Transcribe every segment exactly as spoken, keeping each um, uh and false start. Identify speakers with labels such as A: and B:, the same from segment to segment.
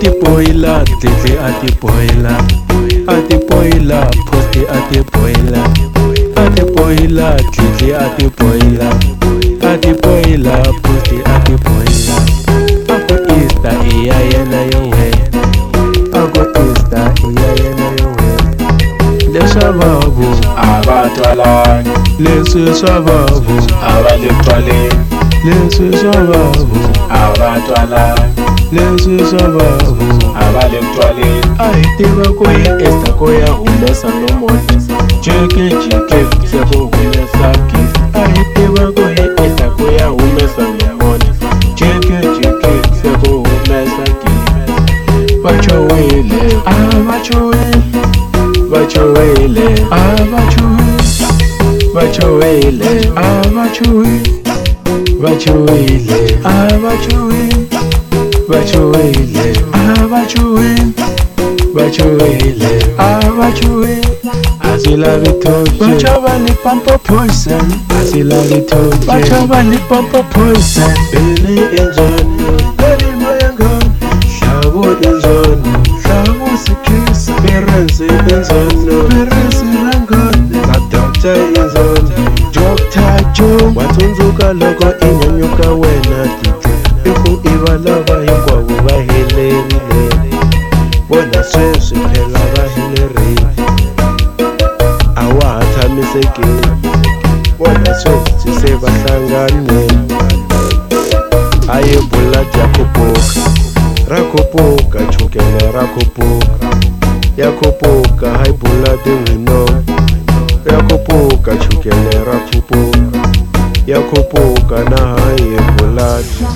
A: ti boila, tlele a ti boila, a ti boila, posti a ti boila, a ti boila, tlele a ti boila, a ti boila, posti a ti boila. Ako Easter iya yena yo we, ako Easter iya yena yo we. Leswa babu
B: abatwala
A: leswi swa babu,
B: abalipale
A: leswi swa babu,
B: abatwala
A: leswi swa babu.
B: abalipale
A: A hi tiva ku hi Easter ko ya humesa no mona, jeke jeke se ku humesa gift. A hi tiva ku hi Easter ko ya humesa no mona, jeke jeke se ku humesa gift. Vachowile a vachowile, vachowile a vachowile, vachowile a vachowile, vachowile a vachowile, vachowile a vachowile, vachowile a vachowile. Asilavi toje, bachova ni pampo poison. Asilavi toje, bachova ni pampo poison. Beni enjani, beni mayangani, shabu enjani, shabu sikisa. Perensi enjani, perensi rangani, kadokta enjani, dokta jo. Watunzuka loko inyanyuka wena tike, iku ivalava hinkwavo va helerile. Bona sweswi phela va helerile, a wa ha tshamisekile. Bona sweswi se va hlanganile. A hi bula ya khuphuka, ra khuphuka, chukele ra khuphuka, ya khuphuka, hayi bula tin'wino, ya khuphuka, chukele ra khuphuka, ya khuphuka na hayi bula.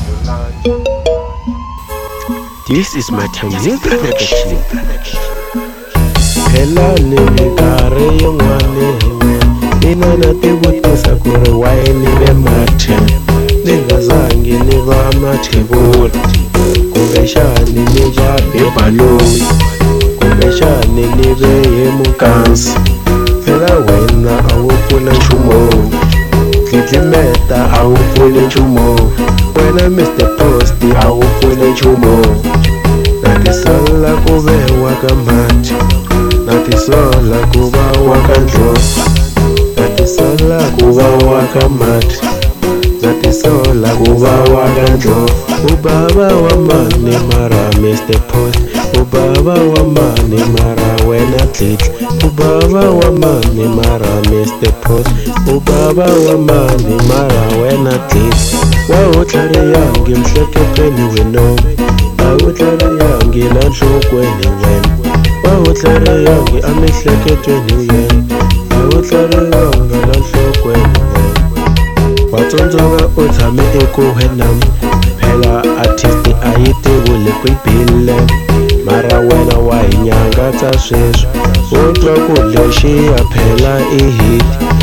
A: This is my time music production. Phela ni minkarhi yin'wani mina na tivutisa ku ri why ni ve mathe, ni nga zangi ni va mathevula, kumbexani ni va bebaloyi, kumbexani ni ve he mukansi. Phela wena a wu pfuna nchumu, Tlitlimeta a wu pfuni nchumu, wena mister Posti a wu pfuni nchumu. Na tisola ku vewa ka mati, na tisola ku va wa ka ndlopfu, na tisola ku va wa ka mati, na tisola ku va wa ka ndlopfu. Ubaba wa mani mara mister Post, ubaba wa mani mara wena Tlitli, ubaba wa mani mara mister Post, ubaba wa mani mara wena Tlitli. Wa utlhariyangi mhleketweni weno, a wu tlhariyangi la nhlokweni wena, wa utlhariyangi a mihleketweni yena, a wu tlhariyanga la nhlokweni wena. Watsundzuka u tshame eku Vietnam, phela artist a yi tivuli ku bile, mara wena wa hi nyangatsa sweswi. U twa ku lexiya phela i hit,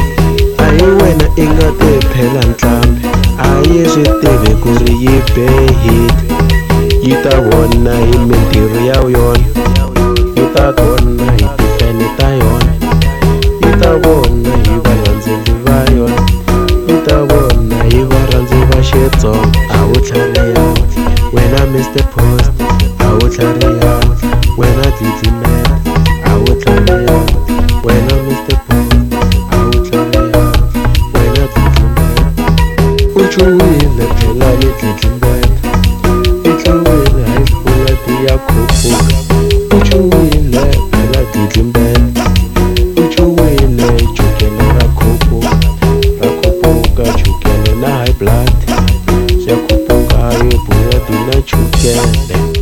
A: a hi wena i nga ti phela ntlambi, a yi swi tivi ku ri yi be hit. Yi ta vona hi mintirho ya yona, yi ta vona hi tifeni ta yona, yi ta vona hi valandzeli va yona, yi ta vona hi varhandzi va Xitsonga. A wu tlhariyangi wena mister Post, a wu tlhariyangi wena Tlitlimeta, a wu tlhariyangi wena mister Post, a wu tlhariyangi wena Tlitlimeta. U chuwile phela ni Tlitlimeta, i chuwile hayi bulati ya khuphuka, u chuwile phela Tlitlimeta, u chuwile chukele ra khuphuka, ra khuphuka chukele na high blood, ya khuphuka hayi bulati na chukele.